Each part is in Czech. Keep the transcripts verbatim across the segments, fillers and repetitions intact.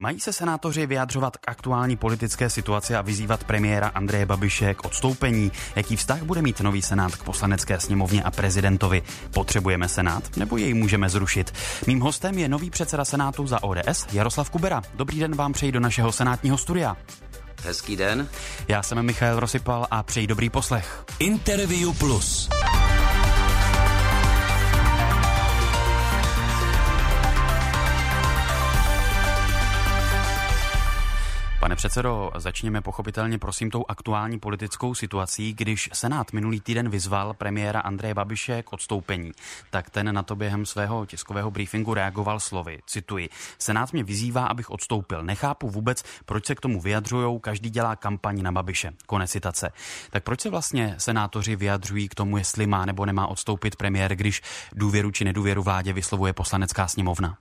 Mají se senátoři vyjadřovat k aktuální politické situaci a vyzývat premiéra Andreje Babiše k odstoupení? Jaký vztah bude mít nový senát k poslanecké sněmovně a prezidentovi? Potřebujeme senát, nebo jej můžeme zrušit? Mým hostem je nový předseda senátu za O D S Jaroslav Kubera. Dobrý den vám přeji do našeho senátního studia. Hezký den. Já jsem Michael Rosypal a přeji dobrý poslech. Interview Plus. Pane předsedo, začněme pochopitelně prosím tou aktuální politickou situací, když Senát minulý týden vyzval premiéra Andreje Babiše k odstoupení. Tak ten na to během svého tiskového briefingu reagoval slovy, cituji, Senát mě vyzývá, abych odstoupil. Nechápu vůbec, proč se k tomu vyjadřujou, každý dělá kampaň na Babiše. Konec citace. Tak proč se vlastně senátoři vyjadřují k tomu, jestli má nebo nemá odstoupit premiér, když důvěru či nedůvěru vládě vyslovuje Poslanecká sněmovna?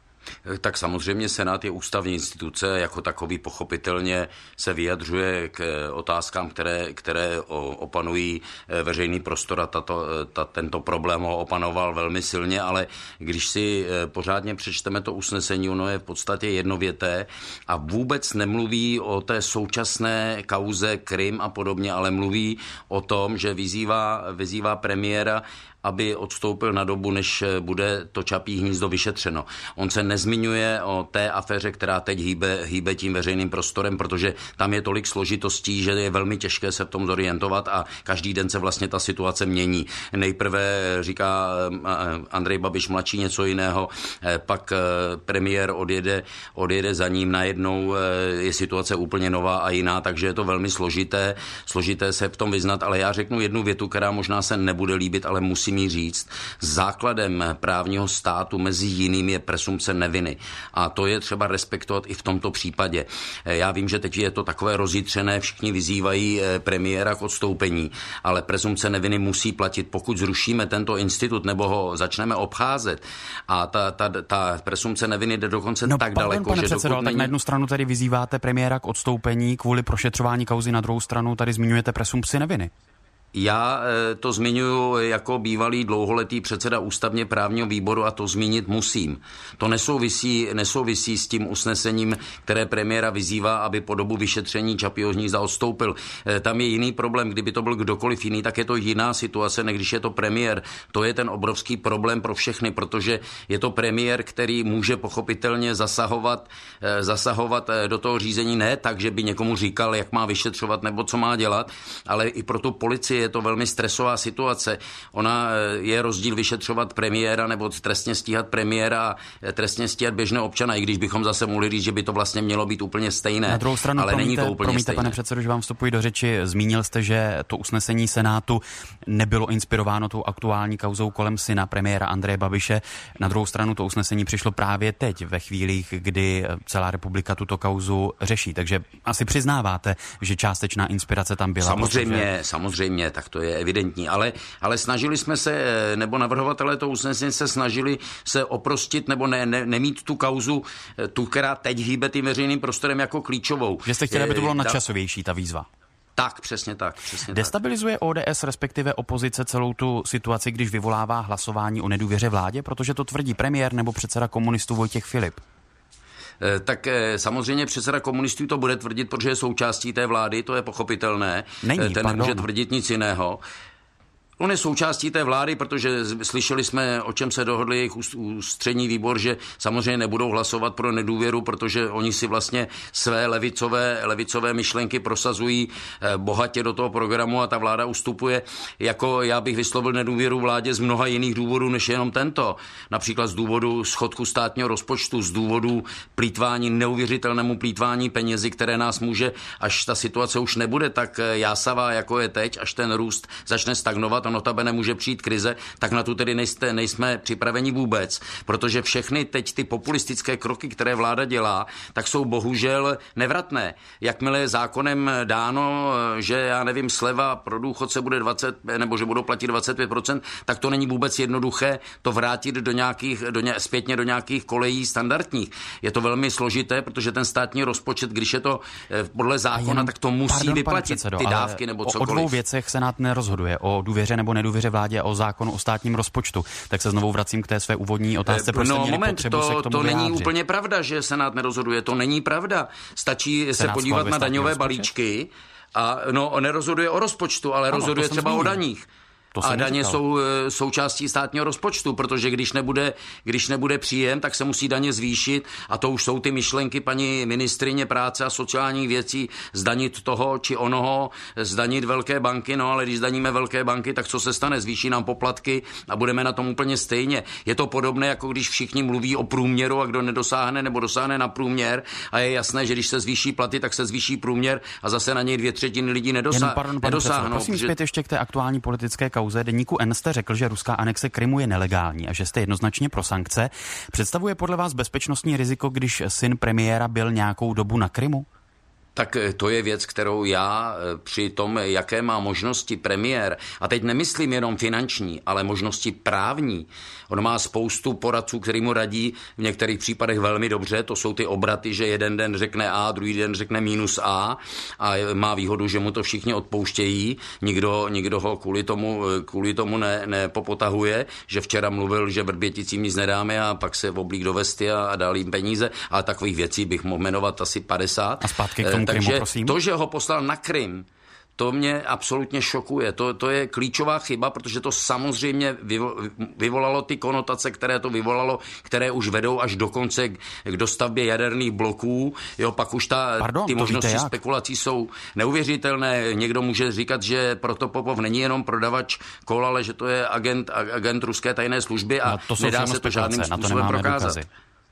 Tak samozřejmě Senát je ústavní instituce, jako takový pochopitelně se vyjadřuje k otázkám, které, které opanují veřejný prostor a tato, ta, tento problém ho opanoval velmi silně, ale když si pořádně přečteme to usnesení, ono je v podstatě jednověté a vůbec nemluví o té současné kauze Krym a podobně, ale mluví o tom, že vyzývá, vyzývá premiéra, aby odstoupil na dobu, než bude to Čapí hnízdo vyšetřeno. On se nezmiňuje o té aféře, která teď hýbe, hýbe tím veřejným prostorem, protože tam je tolik složitostí, že je velmi těžké se v tom zorientovat a každý den se vlastně ta situace mění. Nejprve říká Andrej Babiš mladší něco jiného, pak premiér odjede, odjede za ním, najednou je situace úplně nová a jiná, takže je to velmi složité, složité se v tom vyznat, ale já řeknu jednu větu, která možná se nebude líbit, ale musí mi říct, základem právního státu mezi jiným je presumpce neviny. A to je třeba respektovat i v tomto případě. Já vím, že teď je to takové rozjitřené, všichni vyzývají premiéra k odstoupení, ale presumpce neviny musí platit. Pokud zrušíme tento institut nebo ho začneme obcházet a ta, ta, ta presumpce neviny jde dokonce no, tak pardon, daleko, pane že předsedo, dokud tak není... na jednu stranu tady vyzýváte premiéra k odstoupení kvůli prošetřování kauzy, na druhou stranu tady zmiňujete presumpci neviny. Já to zmiňuji jako bývalý dlouholetý předseda ústavně právního výboru a to zmínit musím. To nesouvisí, nesouvisí s tím usnesením, které premiéra vyzývá, aby po dobu vyšetření Čapího hnízda odstoupil. Tam je jiný problém, kdyby to byl kdokoliv jiný, tak je to jiná situace, než když je to premiér. To je ten obrovský problém pro všechny, protože je to premiér, který může pochopitelně zasahovat, zasahovat do toho řízení ne tak, že by někomu říkal, jak má vyšetřovat nebo co má dělat, ale i pro tu policii je to velmi stresová situace. Ona je rozdíl vyšetřovat premiéra nebo trestně stíhat premiéra a trestně stíhat běžného občana, i když bychom zase mohli říct, že by to vlastně mělo být úplně stejné. Na druhou stranu, ale promiňte, není to úplně promiňte, stejné. Pane předsedo, že vám vstupuji do řeči. Zmínil jste, že to usnesení Senátu nebylo inspirováno tou aktuální kauzou kolem syna premiéra Andreje Babiše. Na druhou stranu to usnesení přišlo právě teď, ve chvílích, kdy celá republika tuto kauzu řeší. Takže asi přiznáváte, že částečná inspirace tam byla. Samozřejmě, protože... samozřejmě, tak to je evidentní, ale, ale snažili jsme se, nebo navrhovatelé to usnesení se snažili se oprostit nebo ne, ne, nemít tu kauzu, tu, která teď hýbe tím veřejným prostorem jako klíčovou. Že jste chtěli, aby to bylo nadčasovější, ta výzva. Tak, přesně tak. Přesně Destabilizuje tak. O D S, respektive opozice, celou tu situaci, když vyvolává hlasování o nedůvěře vládě, protože to tvrdí premiér nebo předseda komunistů Vojtěch Filip? Tak samozřejmě předseda komunistů to bude tvrdit, protože je součástí té vlády, to je pochopitelné. Není, Ten pardon. nemůže tvrdit nic jiného. On je součástí té vlády, protože slyšeli jsme, o čem se dohodli jejich ústřední výbor, že samozřejmě nebudou hlasovat pro nedůvěru, protože oni si vlastně své levicové, levicové myšlenky prosazují bohatě do toho programu a ta vláda ustupuje. Jako já bych vyslovil nedůvěru vládě z mnoha jiných důvodů, než jenom tento. Například z důvodu schodku státního rozpočtu, z důvodu plýtvání, neuvěřitelnému plýtvání penězi, které nás může, až ta situace už nebude tak jásavá, jako je teď, až ten růst začne stagnovat, a notabene může přijít krize, tak na tu tedy nejste, nejsme připraveni vůbec, protože všechny teď ty populistické kroky, které vláda dělá, tak jsou bohužel nevratné. Jakmile je zákonem dáno, že já nevím, sleva pro důchodce bude dvacet, nebo že budou platit dvacet pět procent, tak to není vůbec jednoduché to vrátit do nějakých, do ně, zpětně do nějakých kolejí standardních. Je to velmi složité, protože ten státní rozpočet, když je to podle zákona, jenom, tak to musí pardon, vyplatit předsedo, ty dávky nebo cokoliv. O dvou věcech Senát nerozhoduje, o důvěře nebo nedůvěře vládě a o zákonu o státním rozpočtu. Tak se znovu vracím k té své úvodní otázce. No moment, to, to není úplně pravda, že Senát nerozhoduje. To není pravda. Stačí Senát se podívat na daňové rozpočet? balíčky a no, nerozhoduje o rozpočtu, ale ano, rozhoduje třeba zmínil. o daních. A daně jsou součástí státního rozpočtu, protože když nebude, když nebude příjem, tak se musí daně zvýšit a to už jsou ty myšlenky paní ministryně práce a sociálních věcí, zdanit toho či onoho, zdanit velké banky, no ale když zdaníme velké banky, tak co se stane? Zvýší nám poplatky a budeme na tom úplně stejně. Je to podobné, jako když všichni mluví o průměru a kdo nedosáhne nebo dosáhne na průměr a je jasné, že když se zvýší platy, tak se zvýší průměr a zase na něj dvě třetiny lidí nedosá- pardon, nedosáhnou. Prosím protože... zpět ještě k té aktuální politické kauze. Deníku N jste řekl, že ruská anexe Krymu je nelegální a že jste jednoznačně pro sankce. Představuje podle vás bezpečnostní riziko, když syn premiéra byl nějakou dobu na Krymu? Tak to je věc, kterou já při tom, jaké má možnosti premiér, a teď nemyslím jenom finanční, ale možnosti právní. On má spoustu poradců, který mu radí v některých případech velmi dobře, to jsou ty obraty, že jeden den řekne A, druhý den řekne minus A a má výhodu, že mu to všichni odpouštějí, nikdo, nikdo ho kvůli tomu, kvůli tomu ne, nepopotahuje, že včera mluvil, že Vrběticím nic nedáme a pak se oblík do vesty a, a dal jim peníze, ale takových věcí bych mohl jmenovat asi padesát. A zpátky k tomu Takže Krymu, prosím. To, že ho poslal na Krym, to mě absolutně šokuje. To, to je klíčová chyba, protože to samozřejmě vyvolalo ty konotace, které to vyvolalo, které už vedou až dokonce k dostavbě jaderných bloků. Jo, pak už ta, Pardon, ty možnosti víte, spekulací jsou neuvěřitelné. Někdo může říkat, že Protopopov není jenom prodavač kol, ale že to je agent, agent ruské tajné služby a no, nedá se to žádným způsobem prokázat. Důkazy.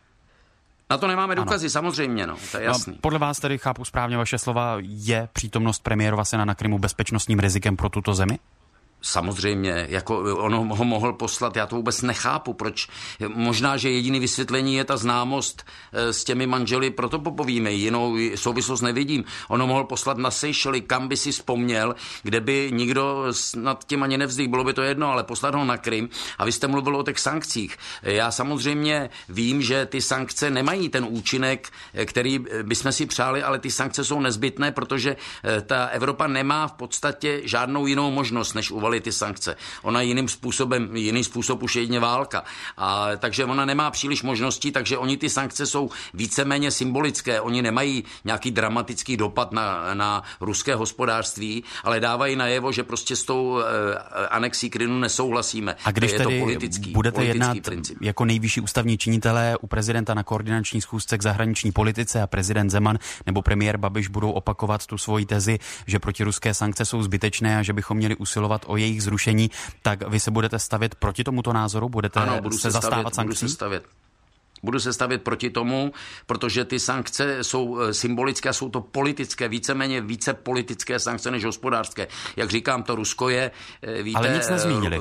Na to nemáme důkazy, ano. Samozřejmě, no, to je jasný. No, podle vás tedy, chápu správně vaše slova, je přítomnost premiérova syna na Krymu bezpečnostním rizikem pro tuto zemi? Samozřejmě, jako on ho mohl poslat, já to vůbec nechápu, proč. Možná, že jediný vysvětlení je ta známost s těmi manželi Protopopovými, jinou souvislost nevidím. On ho mohl poslat na Seychely, kam by si vzpomněl, kde by nikdo nad tím ani nevzdych, bylo by to jedno, ale poslat ho na Krym. A vy jste mluvil o těch sankcích. Já samozřejmě vím, že ty sankce nemají ten účinek, který bychom si přáli, ale ty sankce jsou nezbytné, protože ta Evropa nemá v podstatě žádnou jinou možnost, než uvalit ty sankce. Ona jiným způsobem, jiný způsob už je jedině válka. A, takže ona nemá příliš možností, takže oni ty sankce jsou víceméně symbolické. Oni nemají nějaký dramatický dopad na, na ruské hospodářství, ale dávají najevo, že prostě s tou eh, anexí Krymu nesouhlasíme. A když je tedy to politický, budete politický jednat princip. jako nejvyšší ústavní činitelé u prezidenta na koordinační schůzce k zahraniční politice a prezident Zeman nebo premiér Babiš budou opakovat tu svoji tezi, že protiruské sankce jsou zbytečné a že bychom měli usilovat o jejich zrušení, tak vy se budete stavět proti tomuto názoru? Budete ano, budu se, se zastávat stavět, sankcí? Budu se stavět. Budu se stavět proti tomu, protože ty sankce jsou symbolické, jsou to politické, víceméně více politické sankce než hospodářské. Jak říkám, to Rusko je, víte... Ale nic nezmínili.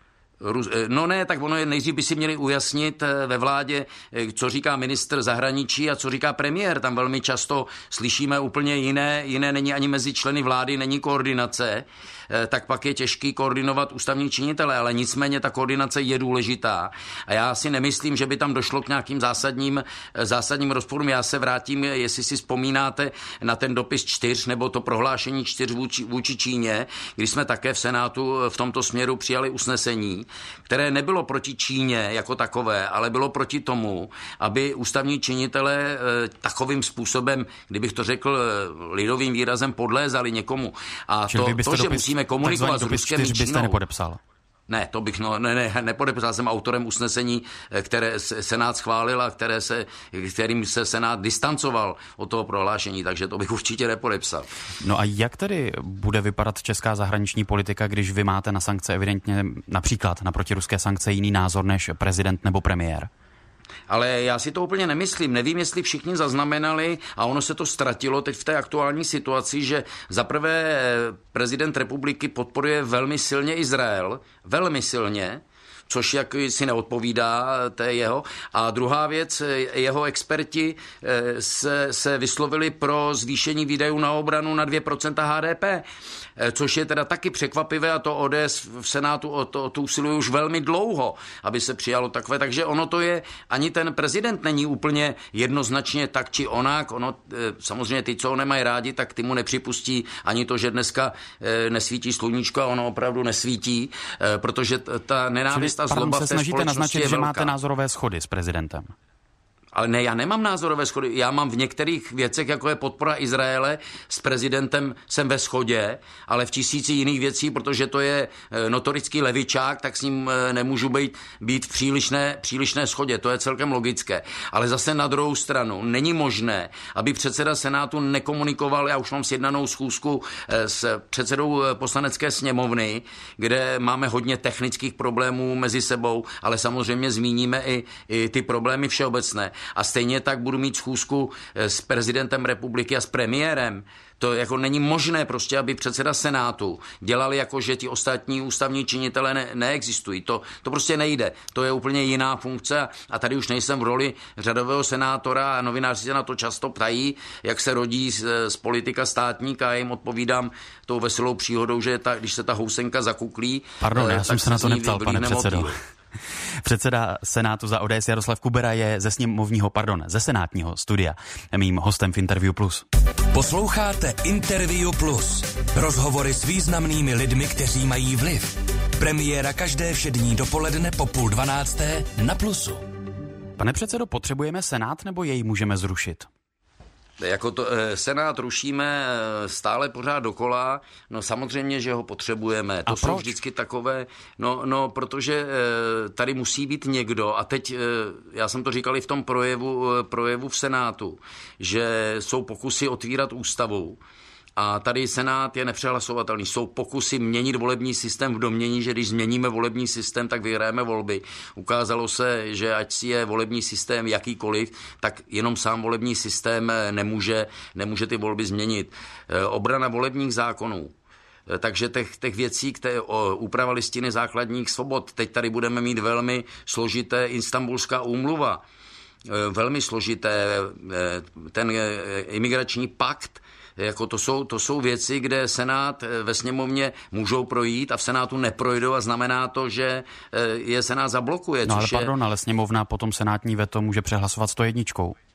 No ne, tak ono je, nejdřív by si měli ujasnit ve vládě, co říká ministr zahraničí a co říká premiér. Tam velmi často slyšíme úplně jiné, jiné není ani mezi členy vlády, není koordinace, tak pak je těžký koordinovat ústavní činitele, ale nicméně ta koordinace je důležitá. A já si nemyslím, že by tam došlo k nějakým zásadním, zásadním rozporům. Já se vrátím, jestli si vzpomínáte na ten dopis čtyř nebo to prohlášení čtyř vůči, vůči Číně, když jsme také v Senátu v tomto směru přijali usnesení, které nebylo proti Číně jako takové, ale bylo proti tomu, aby ústavní činitelé takovým způsobem, kdybych to řekl lidovým výrazem, podlézali někomu. A to, to, že musíme komunikovat s Ruskem i Čínou. Byste nepodepsal? Ne, to bych no, ne, ne, nepodepsal. Jsem autorem usnesení, které Senát schválil a které se, kterým se Senát distancoval od toho prohlášení, takže to bych určitě nepodepsal. No a jak tedy bude vypadat česká zahraniční politika, když vy máte na sankce evidentně například na protiruské sankce jiný názor než prezident nebo premiér? Ale já si to úplně nemyslím. Nevím, jestli všichni zaznamenali, a ono se to ztratilo teď v té aktuální situaci, že zaprvé prezident republiky podporuje velmi silně Izrael, velmi silně, což jak si neodpovídá té jeho. A druhá věc, jeho experti se, se vyslovili pro zvýšení výdajů na obranu na dvě procenta H D P, což je teda taky překvapivé a to O D S v Senátu o to, o to usiluje už velmi dlouho, aby se přijalo takové. Takže ono to je, ani ten prezident není úplně jednoznačně tak či onak. Ono, samozřejmě ty, co ho nemají rádi, tak ty mu nepřipustí ani to, že dneska nesvítí sluníčko a ono opravdu nesvítí, protože ta nenávist a zloba v té společnosti je velká. Se snažíte naznačit, že máte názorové shody s prezidentem? Ale ne, já nemám názorové shody. Já mám v některých věcech, jako je podpora Izraele, s prezidentem jsem ve shodě, ale v tisíci jiných věcí, protože to je notorický levičák, tak s ním nemůžu být, být v přílišné, přílišné shodě. To je celkem logické. Ale zase na druhou stranu není možné, aby předseda Senátu nekomunikoval, já už mám sjednanou schůzku s předsedou poslanecké sněmovny, kde máme hodně technických problémů mezi sebou, ale samozřejmě zmíníme i, i ty problémy všeobecné. A stejně tak budu mít schůzku s prezidentem republiky a s premiérem. To jako není možné prostě, aby předseda Senátu dělal jako, že ti ostatní ústavní činitelé ne- neexistují. To, to prostě nejde. To je úplně jiná funkce a tady už nejsem v roli řadového senátora a novináři se na to často ptají, jak se rodí z, z politika státníka a já jim odpovídám tou veselou příhodou, že ta, když se ta housenka zakuklí... Pardon, já jsem se na to neptal, pane předsedo. Předseda Senátu za O D S Jaroslav Kubera je ze sněmovního, pardon, ze senátního studia mým hostem v Interview Plus. Posloucháte Interview Plus. Rozhovory s významnými lidmi, kteří mají vliv. Premiéra každé všední dopoledne po půl dvanácté na Plusu. Pane předsedo, potřebujeme Senát nebo jej můžeme zrušit? Jako to, Senát rušíme stále pořád dokola, no samozřejmě, že ho potřebujeme. To jsou vždycky takové, no, no, protože tady musí být někdo, a teď, já jsem to říkal i v tom projevu, projevu v Senátu, že jsou pokusy otvírat ústavu, a tady Senát je nepřehlasovatelný. Jsou pokusy měnit volební systém v domnění, že když změníme volební systém, tak vyhrajeme volby. Ukázalo se, že ať si je volební systém jakýkoliv, tak jenom sám volební systém nemůže, nemůže ty volby změnit. Obrana volebních zákonů. Takže těch, těch věcí, které o, úprava listiny základních svobod, teď tady budeme mít velmi složité Istanbulská úmluva, velmi složité ten imigrační pakt. Jako to jsou, to jsou věci, kde Senát ve sněmovně můžou projít a v Senátu neprojdou a znamená to, že je Senát zablokuje. No ale je... pardon, ale sněmovna potom senátní veto může přehlasovat sto jedna.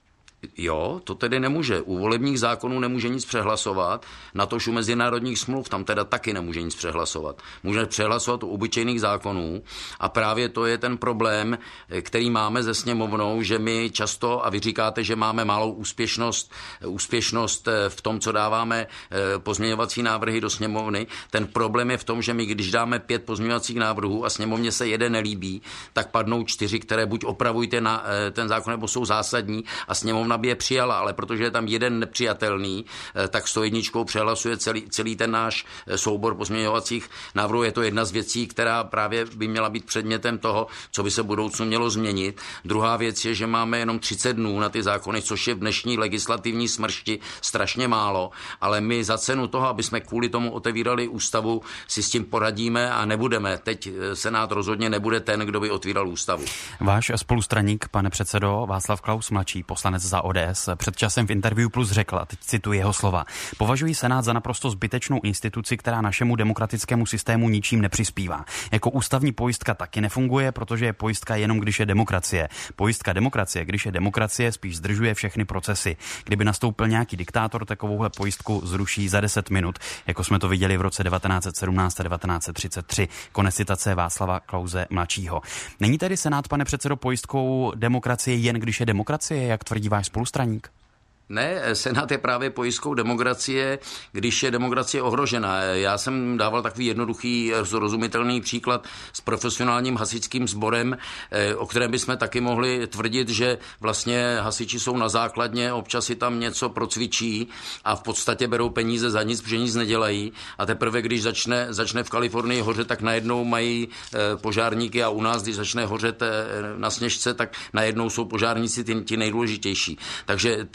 Jo, to tedy nemůže. U volebních zákonů nemůže nic přehlasovat, natož u mezinárodních smluv tam teda taky nemůže nic přehlasovat. Může přehlasovat u obyčejných zákonů a právě to je ten problém, který máme se sněmovnou, že my často, a vy říkáte, že máme malou úspěšnost, úspěšnost v tom, co dáváme pozměňovací návrhy do sněmovny. Ten problém je v tom, že my, když dáme pět pozměňovacích návrhů a sněmovně se jeden nelíbí, tak padnou čtyři, které buď opravují ten, ten zákon, nebo jsou zásadní a sněmovna by je přijala, ale protože je tam jeden nepřijatelný, tak sto jedničkou přehlasuje celý, celý ten náš soubor pozměňovacích návrhů. Je to jedna z věcí, která právě by měla být předmětem toho, co by se v budoucnu mělo změnit. Druhá věc je, že máme jenom třicet dnů na ty zákony, což je v dnešní legislativní smršti strašně málo, ale my za cenu toho, aby jsme kvůli tomu otevírali ústavu, si s tím poradíme a nebudeme. Teď Senát rozhodně nebude ten, kdo by otvíral ústavu. Váš spolustraník, pane předsedo, Václav Klaus, mladší poslanec za O D S, před časem v Interview Plus řekl, a teď cituji jeho slova: považuji Senát za naprosto zbytečnou instituci, která našemu demokratickému systému ničím nepřispívá. Jako ústavní pojistka taky nefunguje, protože je pojistka jenom když je demokracie. Pojistka demokracie, když je demokracie, spíš zdržuje všechny procesy. Kdyby nastoupil nějaký diktátor, takovouhle pojistku zruší za deset minut, jako jsme to viděli v roce devatenáct set sedmnáct a devatenáct set třicet tři. Konec citace Václava Klause mladšího. Není tedy Senát, pane předsedo, pojistkou demokracie jen když je demokracie, jak tvrdí váš spolustraník? Ne, Senát je právě pojistkou demokracie, když je demokracie ohrožena. Já jsem dával takový jednoduchý, rozumitelný příklad s profesionálním hasičským sborem, o kterém bychom taky mohli tvrdit, že vlastně hasiči jsou na základně, občas si tam něco procvičí a v podstatě berou peníze za nic, protože nic nedělají. A teprve, když začne, začne v Kalifornii hořet, tak najednou mají požárníky a u nás, když začne hořet na Sněžce, tak najednou jsou požárníci ti nejdůležitější. Takže ten Senát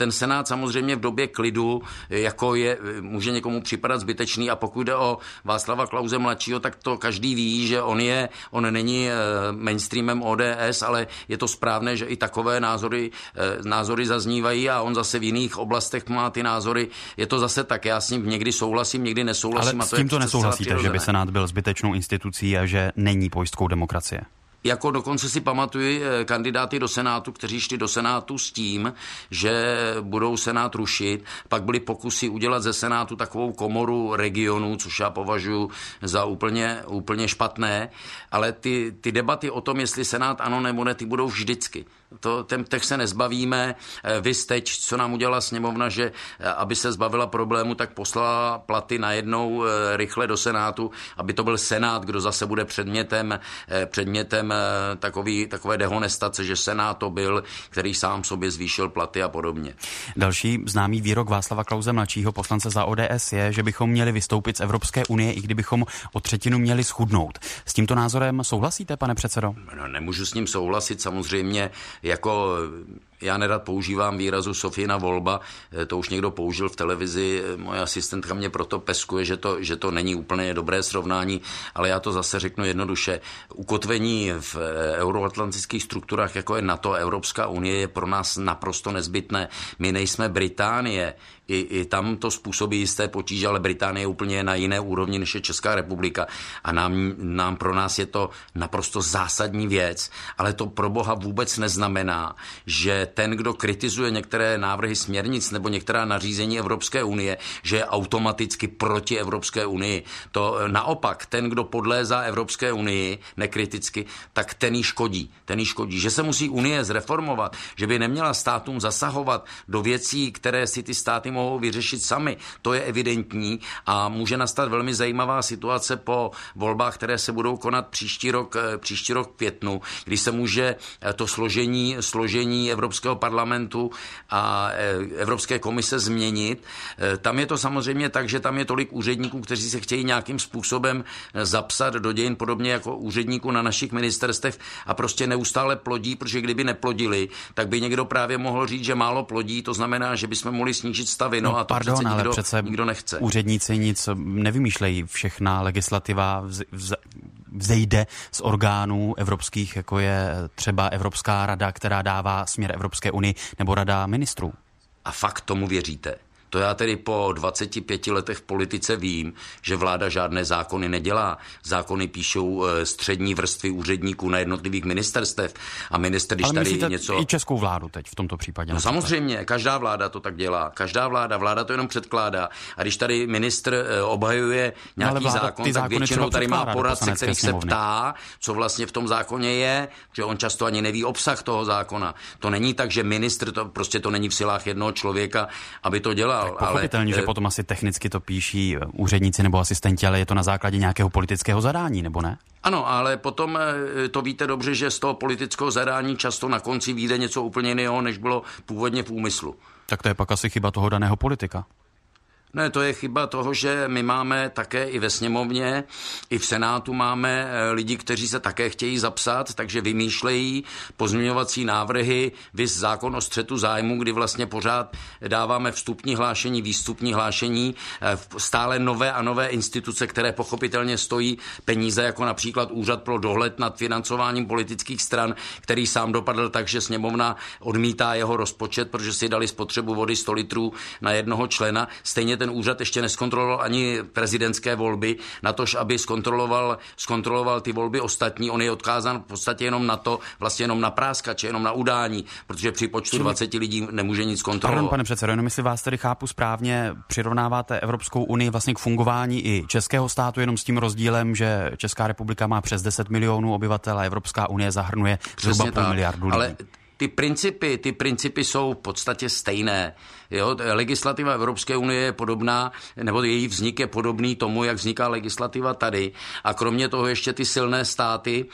Senát samozřejmě v době klidu jako je, může někomu připadat zbytečný a pokud jde o Václava Klause mladšího, tak to každý ví, že on je, on není mainstreamem O D S, ale je to správné, že i takové názory, názory zaznívají a on zase v jiných oblastech má ty názory. Je to zase tak, já s ním někdy souhlasím, někdy nesouhlasím. Ale a to s tím to je nesouhlasíte, že by Senát byl zbytečnou institucí a že není pojistkou demokracie? Jako dokonce si pamatuju kandidáty do Senátu, kteří šli do Senátu s tím, že budou Senát rušit. Pak byly pokusy udělat ze Senátu takovou komoru regionů, což já považuji za úplně, úplně špatné. Ale ty, ty debaty o tom, jestli Senát ano nebo ne, ty budou vždycky. To, ten, těch se nezbavíme. Vys teď, co nám udělala sněmovna, že aby se zbavila problému, tak poslala platy najednou rychle do Senátu, aby to byl Senát, kdo zase bude předmětem, předmětem takový, takové dehonestace, že Senát to byl, který sám sobě zvýšil platy a podobně. Další známý výrok Václava Klause mladšího, poslance za O D S, je, že bychom měli vystoupit z Evropské unie, i kdybychom o třetinu měli schudnout. S tímto názorem souhlasíte, pane předsedo? No, nemůžu s ním souhlasit, samozřejmě. Jako já nerad používám výrazu Sofína volba, to už někdo použil v televizi, moje asistentka mě proto peskuje, že to, že to není úplně dobré srovnání, ale já to zase řeknu jednoduše. Ukotvení v euroatlantických strukturách, jako je NATO, Evropská unie, je pro nás naprosto nezbytné. My nejsme Británie, I, i tam to způsobí jisté potíže, ale Británie je úplně na jiné úrovni, než je Česká republika. A nám, nám pro nás je to naprosto zásadní věc, ale to pro boha vůbec neznamená, že ten, kdo kritizuje některé návrhy směrnic nebo některá nařízení Evropské unie, že je automaticky proti Evropské unii. To naopak, ten, kdo podlézá Evropské unii nekriticky, tak ten jí škodí. Ten jí škodí. Že se musí unie zreformovat, že by neměla státům zasahovat do věcí, které si ty státy mohou vyřešit sami. To je evidentní a může nastat velmi zajímavá situace po volbách, které se budou konat příští rok, příští rok v květnu, kdy se může to složení, složení Evropského parlamentu a Evropské komise změnit. Tam je to samozřejmě tak, že tam je tolik úředníků, kteří se chtějí nějakým způsobem zapsat do dějin, podobně jako úředníků na našich ministerstvech a prostě neustále plodí, protože kdyby neplodili, tak by někdo právě mohl říct, že málo plodí, to znamená, že bychom mohli snížit stavy, no, no a to pardon, přece nikdo, ale přece nikdo nechce. Úředníci nic nevymýšlejí, všechna legislativa vz, vz, vzejde z orgánů evropských, jako je třeba Evropská rada, která dává směr Evropské unii, nebo Rada ministrů. A fakt tomu věříte? To já tedy po dvaceti pěti letech v politice vím, že vláda žádné zákony nedělá. Zákony píšou střední vrstvy úředníků na jednotlivých ministerstev a minister, když ale tady něco... i českou vládu teď v tomto případě. No samozřejmě, každá vláda to tak dělá. Každá vláda, vláda to jenom předkládá. A když tady ministr obhajuje nějaký vláda, zákon, tak většinou tady má poradce, který se ptá, co vlastně v tom zákoně je, že on často ani neví obsah toho zákona. To není tak, že ministr, to prostě to není v silách jednoho člověka, aby to dělal. Tak pochopitelně, ale, že potom asi technicky to píší úředníci nebo asistenti, ale je to na základě nějakého politického zadání, nebo ne? Ano, ale potom to víte dobře, že z toho politického zadání často na konci vyjde něco úplně jiného, než bylo původně v úmyslu. Tak to je pak asi chyba toho daného politika. Ne, to je chyba toho, že my máme také i ve sněmovně, i v Senátu máme lidi, kteří se také chtějí zapsat, takže vymýšlejí pozměňovací návrhy, viz zákon o střetu zájmu, kdy vlastně pořád dáváme vstupní hlášení, výstupní hlášení, stále nové a nové instituce, které pochopitelně stojí peníze, jako například Úřad pro dohled nad financováním politických stran, který sám dopadl tak, že sněmovna odmítá jeho rozpočet, protože si dali spotřebu vody sto litrů na jednoho člena. Stejně ten úřad ještě neskontroloval ani prezidentské volby, natož aby zkontroloval, zkontroloval ty volby ostatní. On je odkázán v podstatě jenom na to, vlastně jenom na práskače, jenom na udání, protože při počtu dvaceti lidí nemůže nic kontrolovat. Pardon, pane předsedo, jenom jestli vás tedy chápu správně, přirovnáváte Evropskou unii vlastně k fungování i českého státu, jenom s tím rozdílem, že Česká republika má přes deset milionů obyvatel a Evropská unie zahrnuje zhruba půl miliardu lidí. Ale ty principy, ty principy jsou v podstatě stejné. Jo, legislativa Evropské unie je podobná, nebo její vznik je podobný tomu, jak vzniká legislativa tady. A kromě toho ještě ty silné státy.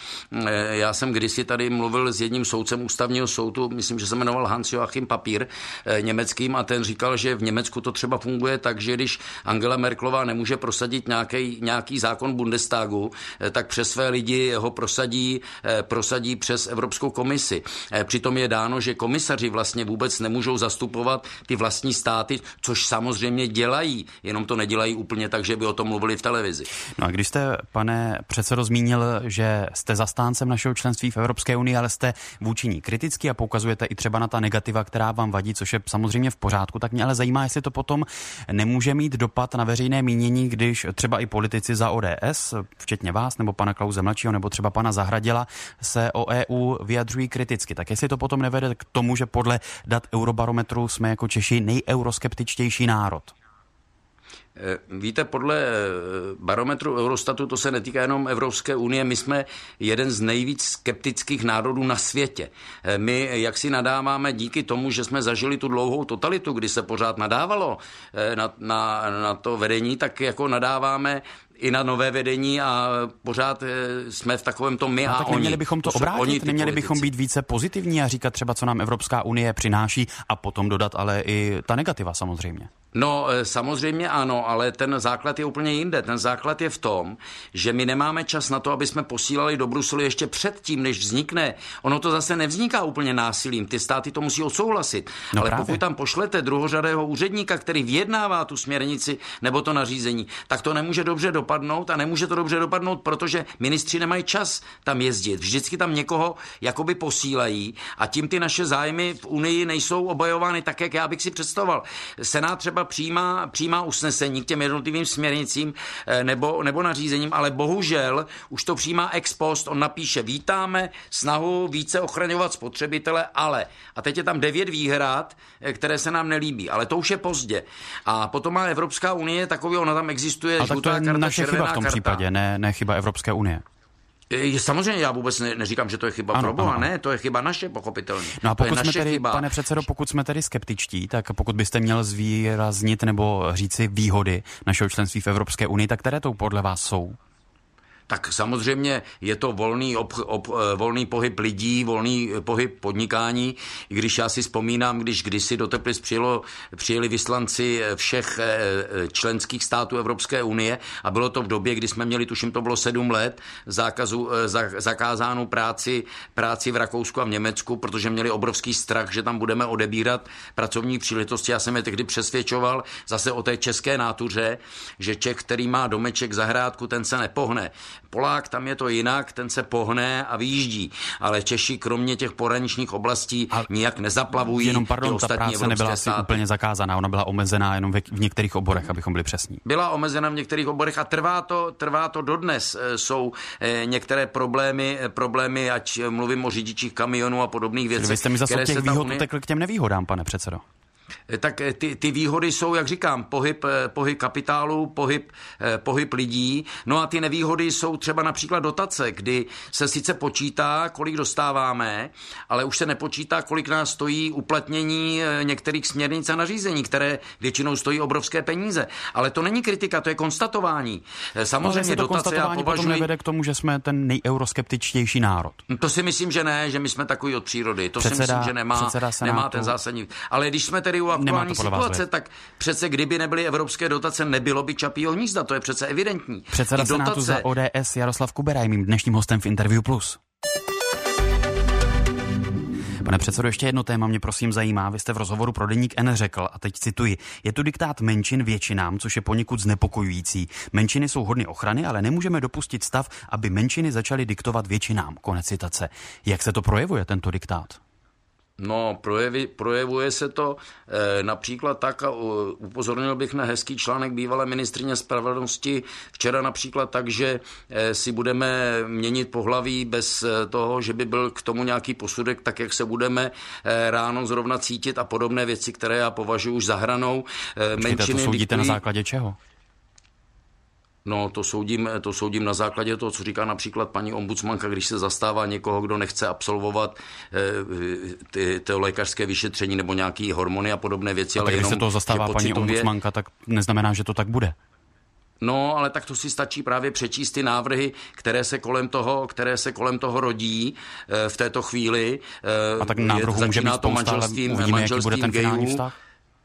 Já jsem kdysi tady mluvil s jedním soudcem ústavního soudu, myslím, že se jmenoval Hans-Joachim Papír, německým, a ten říkal, že v Německu to třeba funguje tak, že když Angela Merkelová nemůže prosadit nějaký, nějaký zákon Bundestagu, tak přes své lidi ho prosadí, prosadí přes Evropskou komisi. Přitom je dáno, že komisaři vlastně vůbec nemůžou zastupovat ty vlastní státy, což samozřejmě dělají, jenom to nedělají úplně tak, že by o tom mluvili v televizi. No a když jste, pane předsedo, zmínil, že jste zastáncem našeho členství v Evropské unii, ale jste vůči ní kritický a poukazujete i třeba na ta negativa, která vám vadí, což je samozřejmě v pořádku, tak mě ale zajímá, jestli to potom nemůže mít dopad na veřejné mínění, když třeba i politici za O D S, včetně vás, nebo pana Klause mladšího, nebo třeba pana Zahradila, se o E U vyjadřují kriticky. Tak jestli to potom nevede k tomu, že podle dat Eurobarometru jsme jako Češi nejeuroskeptičtější národ? Víte, podle barometru Eurostatu to se netýká jenom Evropské unie, my jsme jeden z nejvíc skeptických národů na světě. My jak si nadáváme díky tomu, že jsme zažili tu dlouhou totalitu, kdy se pořád nadávalo na, na, na to vedení, tak jako nadáváme i na nové vedení a pořád jsme v takovém tom my no, a tak oni. Neměli bychom to, to obrátit, oni, neměli politici. bychom být více pozitivní a říkat třeba, co nám Evropská unie přináší a potom dodat ale i ta negativa samozřejmě. No samozřejmě ano, ale ten základ je úplně jinde. Ten základ je v tom, že my nemáme čas na to, aby jsme posílali do Bruselu ještě předtím, než vznikne. Ono to zase nevzniká úplně násilím. Ty státy to musí odsouhlasit. No ale právě. Pokud tam pošlete druhořadého úředníka, který vyjednává tu směrnici nebo to nařízení, tak to nemůže dobře dopadnout a nemůže to dobře dopadnout, protože ministři nemají čas tam jezdit. Vždycky tam někoho jakoby posílají a tím ty naše zájmy v Unii nejsou obojovány tak, jak já bych si představoval. Senát třeba přijímá, přijímá usnesení k těm jednotlivým směrnicím nebo, nebo nařízením, ale bohužel už to přijímá ex post. On napíše, vítáme snahu více ochraňovat spotřebitele, ale. A teď je tam devět výhrad, které se nám nelíbí, ale to už je pozdě. A potom má Evropská unie takový, ona tam existuje, žlutá karta, červená karta. naše chyba v tom karta. případě, ne, ne chyba Evropské unie. Samozřejmě, já vůbec ne, neříkám, že to je chyba ano, pro Boha, ano. ne, to je chyba naše, pochopitelně. No a pokud jsme tedy, chyba. pane předsedo, pokud jsme tedy skeptičtí, tak pokud byste měl zvýraznit nebo říci výhody našeho členství v Evropské unii, tak které to podle vás jsou? Tak samozřejmě je to volný, ob, ob, volný pohyb lidí, volný pohyb podnikání. I když já si vzpomínám, když kdysi do Teplic přijelo, přijeli vyslanci všech členských států Evropské unie a bylo to v době, kdy jsme měli, tuším, to bylo sedm let, zákazu, zakázánou práci, práci v Rakousku a v Německu, protože měli obrovský strach, že tam budeme odebírat pracovní příležitosti. Já jsem je tehdy přesvědčoval zase o té české nátuře, že Čech, který má domeček, zahrádku, ten se nepohne. Polák, tam je to jinak, ten se pohne a vyjíždí, ale Češi kromě těch pohraničních oblastí a nijak nezaplavují. Jenom pardon, ta práce nebyla asi úplně zakázaná, ona byla omezená jenom v některých oborech, abychom byli přesní. Byla omezena v některých oborech a trvá to, trvá to dodnes. Jsou některé problémy, problémy, ať mluvím o řidičích kamionů a podobných věcí. Vy jste mi zase od těch výhod utekl k těm nevýhodám, pane předsedo. Tak ty, ty výhody jsou, jak říkám, pohyb, pohyb kapitálu, pohyb, pohyb lidí. No a ty nevýhody jsou třeba například dotace, kdy se sice počítá, kolik dostáváme, ale už se nepočítá, kolik nás stojí uplatnění některých směrnic a nařízení, které většinou stojí obrovské peníze. Ale to není kritika, to je konstatování. Samozřejmě to dotace já považuji... potom nevede k tomu, že jsme ten nejeuroskeptičtější národ. To si myslím, že ne, že my jsme takový od přírody. To předseda, si myslím, že nemá, nemá ten zásadní... Ale když jsme tedy u aktuální situace, tak přece kdyby nebyly evropské dotace, nebylo by Čapího hnízda, to je přece evidentní. Předseda dotace... Senátu za O D S Jaroslav Kubera je mým dnešním hostem v Interview Plus. Pane předsedo, ještě jedno téma mě prosím zajímá. Vy jste v rozhovoru pro deník N řekl, a teď cituji, je to diktát menšin většinám, což je poněkud znepokojující. Menšiny jsou hodny ochrany, ale nemůžeme dopustit stav, aby menšiny začaly diktovat většinám. Konec citace. Jak se to projevuje, tento diktát? No, projevi, projevuje se to e, například tak, a upozornil bych na hezký článek bývalé ministryně spravedlnosti včera například tak, že e, si budeme měnit pohlaví bez e, toho, že by byl k tomu nějaký posudek, tak jak se budeme e, ráno zrovna cítit a podobné věci, které já považuji už za hranou. E, Počkejte, to soudíte diktují... na základě čeho? No, to soudím, to soudím na základě toho, co říká například paní ombudsmanka, když se zastává někoho, kdo nechce absolvovat e, ty, ty lékařské vyšetření nebo nějaký hormony a podobné věci. A ale tak jenom, když se to zastává paní pocitově... ombudsmanka, tak neznamená, že to tak bude. No, ale tak to si stačí právě přečíst ty návrhy, které se kolem toho, které se kolem toho rodí e, v této chvíli. E, a tak návrhu může být spousta, ale uvidíme, jaký bude ten finální vztah?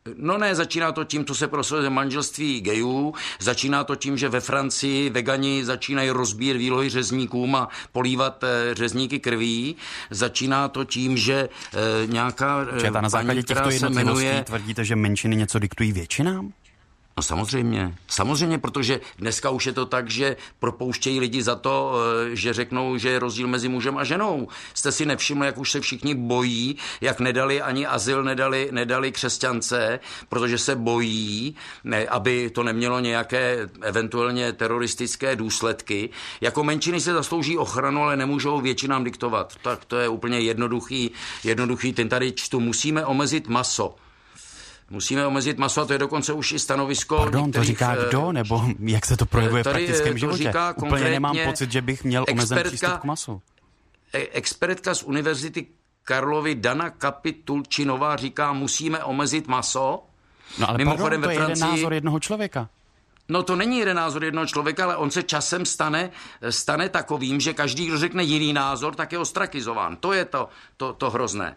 No ne, začíná to tím, co se prosazuje manželství gejů, začíná to tím, že ve Francii vegani začínají rozbíjet výlohy řezníkům a polívat řezníky krví, začíná to tím, že e, nějaká Četa, na paní, základě těchto jednotlivostí jmenuje... tvrdíte, že menšiny něco diktují většinám? No samozřejmě, samozřejmě, protože dneska už je to tak, že propouštějí lidi za to, že řeknou, že je rozdíl mezi mužem a ženou. Jste si nevšimli, jak už se všichni bojí, jak nedali ani azyl, nedali, nedali křesťance, protože se bojí, ne, aby to nemělo nějaké eventuálně teroristické důsledky. Jako menšiny se zaslouží ochranu, ale nemůžou většinám diktovat. Tak to je úplně jednoduchý, jednoduchý, ten tady čtu. Musíme omezit maso. Musíme omezit maso a to je dokonce už i stanovisko. Pardon, některých, to říká kdo, nebo jak se to projevuje v praktickém životě? Úplně nemám pocit, že bych měl omezen přístup k masu. Expertka z Univerzity Karlovy Dana Kapitulčinová říká, musíme omezit maso. No ale Mimochodem, pardon, to je Francii, jeden názor jednoho člověka. No to není jeden názor jednoho člověka, ale on se časem stane, stane takovým, že každý, kdo řekne jiný názor, tak je ostrakizován. To je to, to, to hrozné.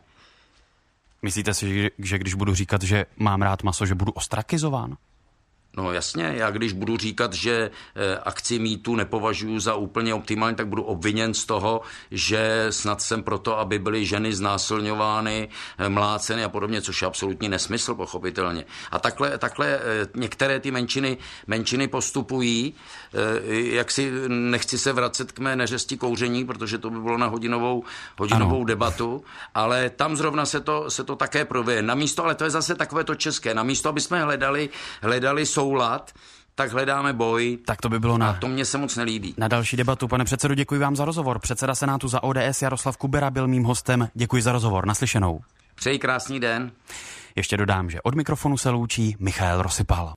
Myslíte si, že když budu říkat, že mám rád maso, že budu ostrakizován? No jasně, já když budu říkat, že akci mýtu nepovažuji za úplně optimální, tak budu obviněn z toho, že snad jsem proto, aby byly ženy znásilňovány, mláceny a podobně, což je absolutní nesmysl, pochopitelně. A takhle, takhle některé ty menšiny, menšiny postupují, jak si nechci se vracet k mé neřesti kouření, protože to by bylo na hodinovou, hodinovou debatu, ale tam zrovna se to, se to také prověje. Namísto, ale to je zase takové to české, namísto, aby jsme hledali, hledali soulad, tak hledáme boj. Tak to by bylo na... A to mně se moc nelíbí. Na další debatu. Pane předsedo, děkuji vám za rozhovor. Předseda Senátu za O D S Jaroslav Kubera byl mým hostem. Děkuji za rozhovor. Naslyšenou. Přeji krásný den. Ještě dodám, že od mikrofonu se loučí Michael Rosypal.